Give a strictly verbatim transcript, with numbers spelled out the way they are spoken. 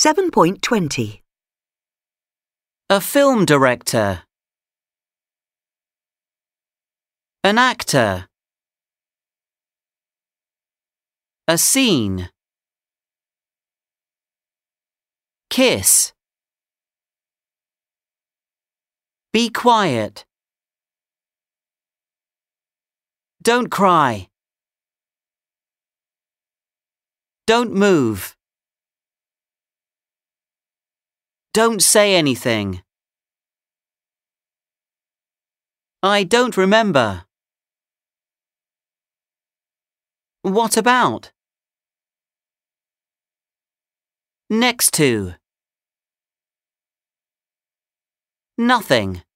seven point twenty. A film director. An actor. A scene. Kiss. Be quiet. Don't cry. Don't move. Don't say anything. I don't remember. What about? Next to. Nothing.